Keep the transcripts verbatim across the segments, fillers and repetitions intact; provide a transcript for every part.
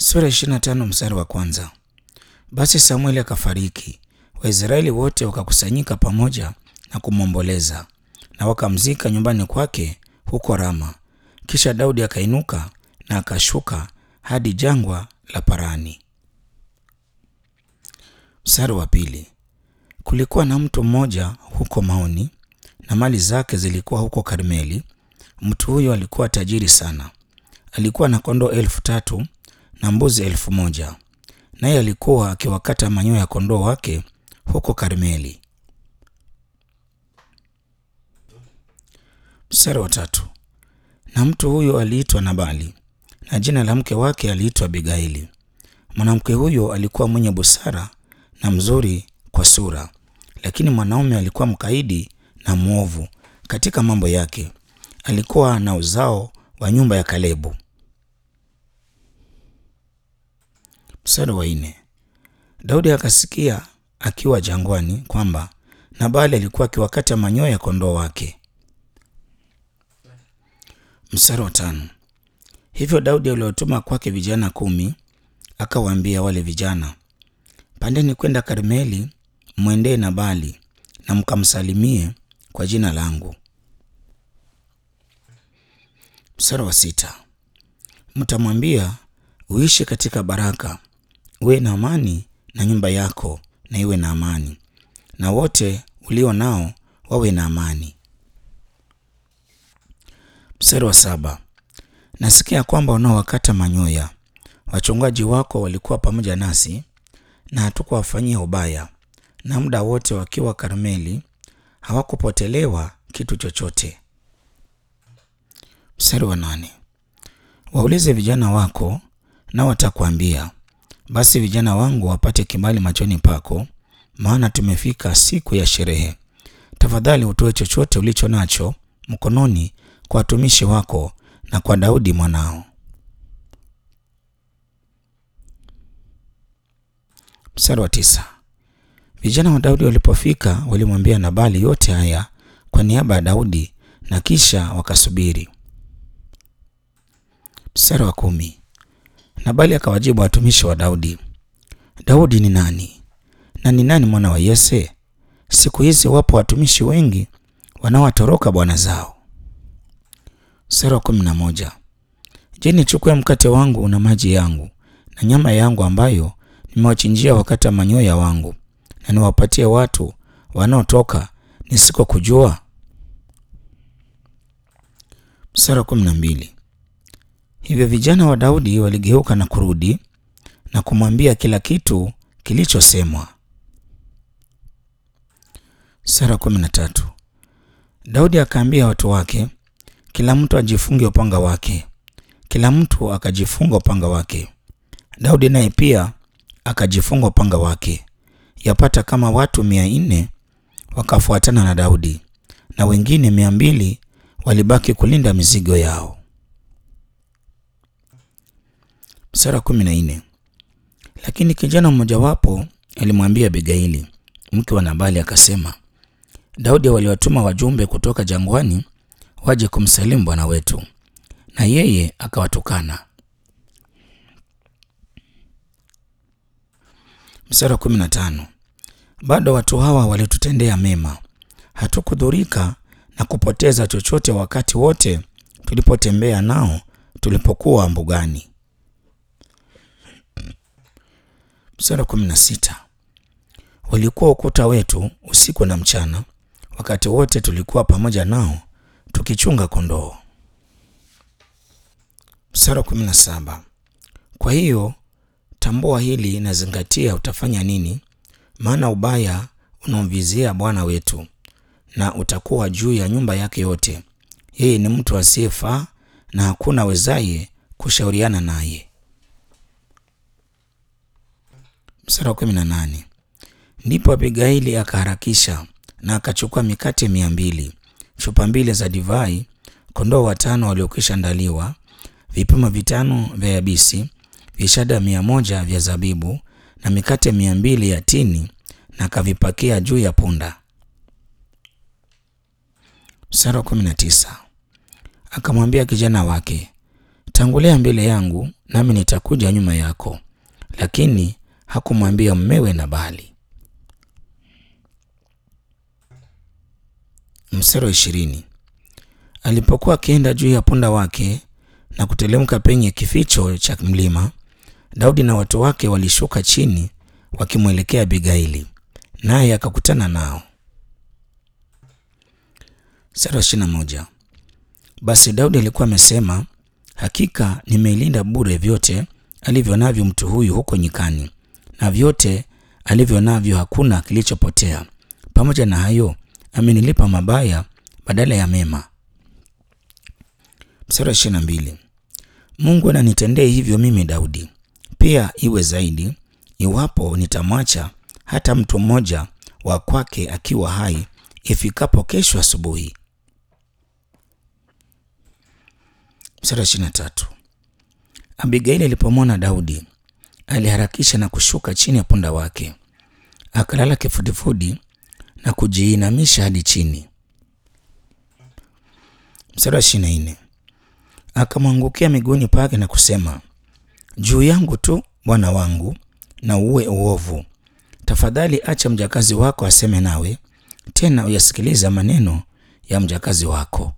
Sura ishirini na tano mstari wa kwanza. Basi Samueli akafariki, Waisraeli wote wakakusanyika pamoja na kumwomboleza, na wakamzika nyumbani kwake huko Rama. Kisha Daudi akainuka na akashuka hadi jangwa la Parani. Mstari wa pili. Kulikuwa na mtu mmoja huko Maoni, na mali zake zilikuwa huko Karmeli. Mtu huyo alikuwa tajiri sana. Alikuwa na kondoo elfu tatu na mbuzi elfu moja, naye alikuwa akiwakata manyoya ya kondoo wake huko Karmeli. Mstari wa tatu. Na mtu huyo aliitwa Nabali, na jina la mke wake aliitwa Abigaili. Mwanamke huyo alikuwa mwenye busara na mzuri kwa sura, lakini mwanaume alikuwa mkaidi na mwovu katika mambo yake. Alikuwa na uzao wa nyumba ya Kalebu. Mstari wa nne. Daudi akasikia akiwa jangwani kwamba Nabali alikuwa akiwakata manyoya ya kondoo wake. Mstari wa tano. Hivyo Daudi aliwatuma kwake vijana kumi, akawaambia wale vijana, pandeni kwenda Karmeli, mwendee Nabali na mkamsalimie kwa jina langu. Mstari wa sita. Mtamwambia, uishi katika baraka, uwe na amani, na nyumba yako na iwe na amani, na wote ulio nao wawe na amani. Mstari wa saba. Nasikia kwamba unaowakata manyoya, wachungaji wako walikuwa pamoja nasi, na hatukuwafanyia ubaya, na muda wote wakiwa Karmeli hawakupotelewa kitu chochote. Mstari wa nane. Waulize vijana wako, na watakwambia, basi vijana wangu wapate kibali machoni pako, maana tumefika siku ya sherehe. Tafadhali utoe chochote ulicho nacho mkononi kwa watumishi wako na kwa Daudi mwanao. Mstari wa tisa. Vijana wa Daudi walipofika walimwambia Nabali yote haya kwa niaba ya Daudi, na kisha wakasubiri. Mstari wa kumi. Nabali akawajibu watumishi wa Daudi, Daudi ni nani? Na ni nani mwana wa Yese? Siku hizi wapo watumishi wengi wanaowatoroka bwana zao. Mstari wa kumi na moja. Je, nichukue mkate wangu na maji yangu na nyama yangu ambayo nimewachinjia wakati wa manyoya wangu, na niwapatie watu wanaotoka nisikokujua? Mstari wa kumi na mbili. Hivyo vijana wa Daudi waligeuka na kurudi na kumwambia kila kitu kilichosemwa. Mstari wa kumi na tatu. Daudi akaambia watu wake, kila mtu ajifunge upanga wake. Kila mtu akajifunga upanga wake. Daudi naye pia akajifunga upanga wake. Yapata kama watu mia nne wakafuatana na Daudi, na wengine mia mbili walibaki kulinda mizigo yao. Mstari wa kumi na nne. Lakini kijana mmojawapo alimwambia Abigaili, mke wa Nabali, akasema, Daudi waliwatuma wajumbe kutoka jangwani waje kumsalimu bwana wetu, na yeye akawatukana. Mstari wa kumi na tano. Bado watu hawa walitutendea mema, hatukudhurika na kupoteza chochote wakati wote tulipotembea nao tulipokuwa mbugani. Mstari wa kumi na sita. Walikuwa ukuta wetu usiku na mchana, wakati wote tulikuwa pamoja nao tukichunga kondoo. Mstari wa kumi na saba. Kwa hiyo tambua hili na zingatia utafanya nini, maana ubaya unaomvizia bwana wetu na utakuwa juu ya nyumba yake yote. Yeye ni mtu asiyefaa na hakuna wezaye kushauriana naye. Mstari wa kumi na nane. Ndipo Abigaili akaharakisha na akachukua mikate mia mbili, chupa mbili za divai, kondoo watano waliokwisha andaliwa, vipimo vitano vya yabisi, vishada mia moja vya zabibu, na mikate mia mbili ya tini, na akavipakia juu ya punda. Mstari wa kumi na tisa. Akamwambia kijana wake, tangulia mbele yangu, nami nitakuja nyuma yako. Lakini hakumwambia mmewe Nabali. Mstari wa ishirini. Alipokuwa akienda juu ya punda wake na kutelemka penye kificho cha mlima, Daudi na watu wake walishuka chini wakimwelekea Abigaili, naye akakutana nao. Mstari wa ishirini na moja. Basi Daudi alikuwa amesema, hakika nimeilinda bure vyote alivyo navyo mtu huyu huko nyikani, na vyote alivyo navyo hakuna kilichopotea. Pamoja na hayo amenilipa mabaya badala ya mema. Mstari wa ishirini na mbili. Mungu ananitendee hivyo mimi Daudi, pia iwe zaidi, iwapo nitamwacha hata mtu mmoja wa kwake akiwa hai ifikapo kesho asubuhi. Mstari wa ishirini na tatu. Abigaili alipomwona Daudi, aliharakisha na kushuka chini ya punda wake, akalala kifudifudi na kujiinamisha hadi chini. Mstari wa ishirini na nne. Akamwangukia miguuni pake na kusema, juu yangu tu bwana wangu, na uwe uovu. Tafadhali acha mjakazi wako aseme nawe, tena uyasikiliza maneno ya mjakazi wako.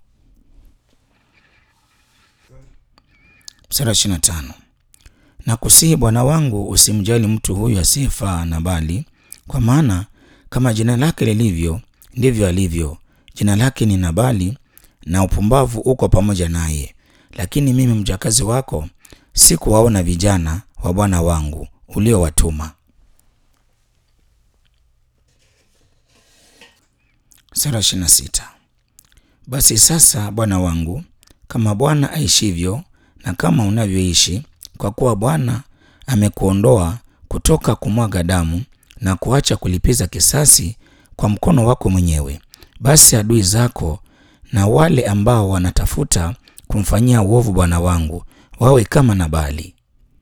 Mstari wa ishirini na tano. Na kusihi bwana wangu, usimjali mtu huyu asiyefaa Nabali, kwa maana kama jina lake lilivyo ndivyo alivyo. Jina lake ni Nabali, na upumbavu uko pamoja naye. Lakini mimi mjakazi wako sikuwaona vijana wa bwana wangu uliowatuma. Sura ishirini na sita. Basi sasa bwana wangu, kama Bwana aishivyo na kama unavyoishi, kwa kuwa Bwana amekuondoa kutoka kumwaga damu na kuacha kulipiza kisasi kwa mkono wako mwenyewe, basi adui zako na wale ambao wanatafuta kumfanyia uovu bwana wangu wawe kama Nabali.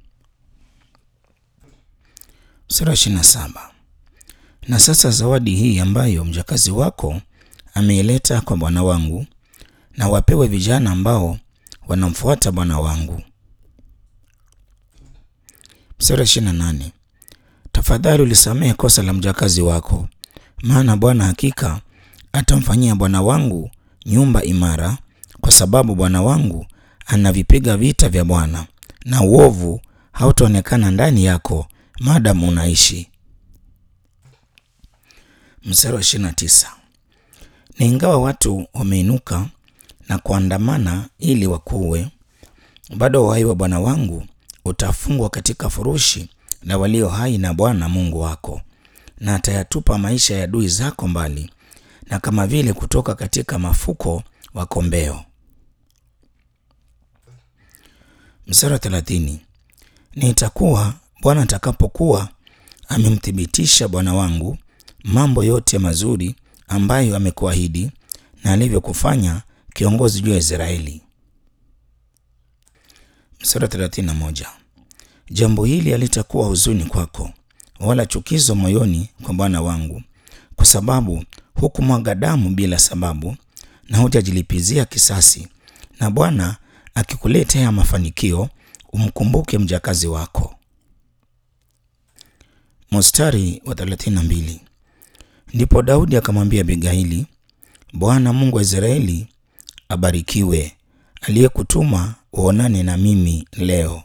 Sura ishirini na saba. Na sasa zawadi hii ambayo mjakazi wako ameileta kwa bwana wangu, na wapewe vijana ambao wanamfuata bwana wangu. Sura ishirini na nane. Tafadhali ulisamehe kosa la mjakazi wako, maana Bwana hakika atamfanyia bwana wangu nyumba imara, kwa sababu bwana wangu anavipiga vita vya Bwana, na uovu hautaonekana ndani yako maadamu unaishi. Mstari wa ishirini na tisa. Na ingawa watu wameinuka na kuandamana ili wakuue, bado uhai wa bwana wangu utafungwa katika furushi la walio hai na Bwana Mungu wako, na atayatupa maisha ya adui zako mbali, na kama vile kutoka katika mafuko wa kombeo. Mstari wa thelathini. Ni itakuwa Bwana atakapokuwa amemthibitisha bwana wangu mambo yote mazuri ambayo amekuahidi na alivyokufanya kiongozi juu ya Israeli. Mstari wa thelathini na moja. Jambo hili halitakuwa huzuni kwako wala chukizo moyoni kwa bwana wangu, kwa sababu hukumwaga damu bila sababu na hujajilipizia kisasi, na Bwana akikuletea mafanikio umkumbuke mjakazi wako. Mstari wa thelathini na mbili. Ndipo Daudi akamwambia Abigaili, Bwana Mungu wa Israeli abarikiwe, aliyekutuma uonane na mimi leo.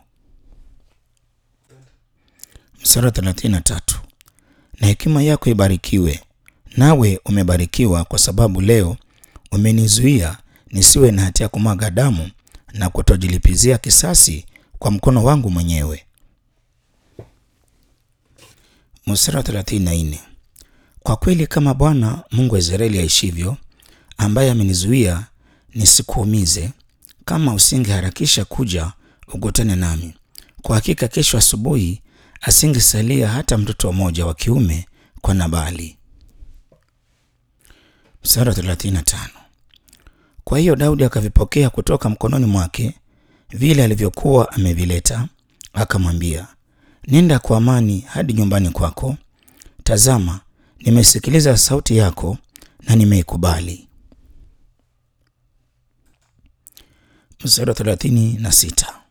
Mstari wa thelathini na tatu. Na hekima yako ibarikiwe, nawe umebarikiwa, kwa sababu leo umenizuia nisiwe na hatia kumwaga damu na kutojilipizia kisasi kwa mkono wangu mwenyewe. Mstari wa thelathini na nne. Kwa kweli kama Bwana Mungu wa Israeli aishivyo, ambaye amenizuia nisikuumize, kama usingeharakisha kuja ukutane nami, kwa hakika kesho asubuhi asingesalia hata mtoto mmoja wa kiume kwa Nabali. Mstari wa thelathini na tano. Kwa hiyo Daudi akavipokea kutoka mkononi mwake vile alivyokuwa amevileta, akamwambia, nenda kwa amani hadi nyumbani kwako. Tazama, nimesikiliza sauti yako na nimeikubali. Mstari wa thelathini na sita.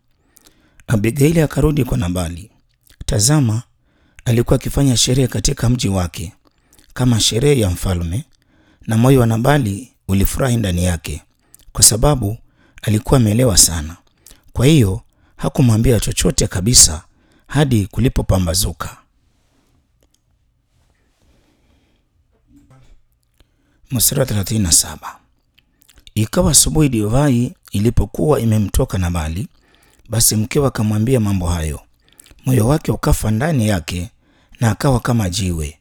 Abigaili akarudi kwa Nabali. Tazama, alikuwa akifanya sherehe katika mji wake kama sherehe ya mfalme, na moyo wa Nabali ulifurahi ndani yake kwa sababu alikuwa amelewa sana. Kwa hiyo hakumwambia chochote kabisa hadi kulipopambazuka. Mstari wa thelathini na saba. Ikawa asubuhi divai ilipokuwa imemtoka Nabali, basi mkewe akamwambia mambo hayo. Moyo wake ukafa ndani yake na akawa kama jiwe.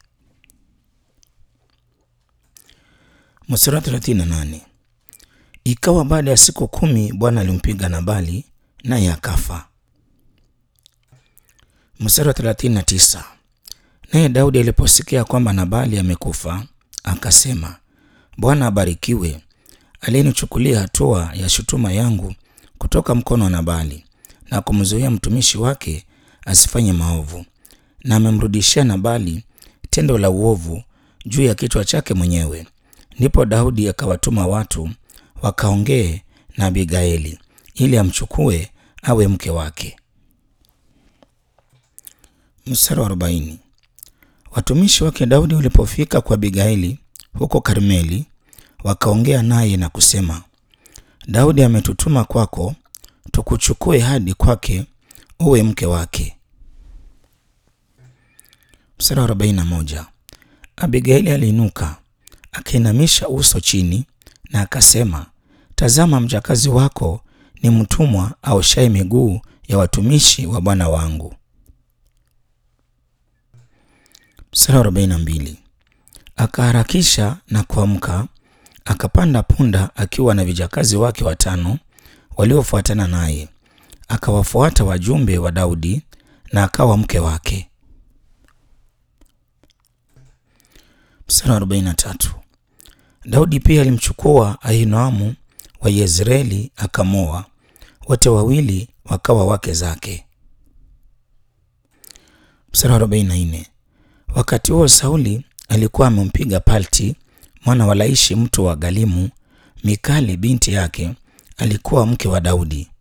Mstari wa thelathini na nane. Ikawa baada ya siku kumi Bwana alimpiga Nabali naye akafa. Mstari wa thelathini na tisa. Naye Daudi aliposikia kwamba Nabali amekufa, akasema, Bwana abarikiwe, aliyenichukulia hatua ya shutuma yangu kutoka mkono wa Nabali na kumzuia mtumishi wake asifanye maovu, na amemrudishia Nabali tendo la uovu juu ya kichwa chake mwenyewe. Ndipo Daudi akawatuma watu wakaongee na Abigaili ili amchukue awe mke wake. Mstari wa arobaini. Watumishi wake Daudi walipofika kwa Abigaili huko Karmeli, wakaongea naye na kusema, Daudi ametutuma kwako tukuchukue hadi kwake uwe mke wake. Mstari wa arobaini na moja. Abigaili aliinuka akainamisha uso chini na akasema, tazama, mjakazi wako ni mtumwa aoshaye miguu ya watumishi wa bwana wangu. Mstari wa arobaini na mbili. Akaharakisha na kuamka, akapanda punda akiwa na vijakazi wake watano waliofuatana naye, akawafuata wajumbe wa Daudi na akawa mke wake. Mstari wa arobaini na tatu. Daudi pia alimchukua Ahinoamu wa Yezreeli akamoa, wote wawili wakawa wake zake. Mstari wa arobaini na nne. Wakati huo Sauli alikuwa amempiga Palti mwana wa Laishi mtu wa Galimu. Mikali binti yake alikuwa mke wa Daudi.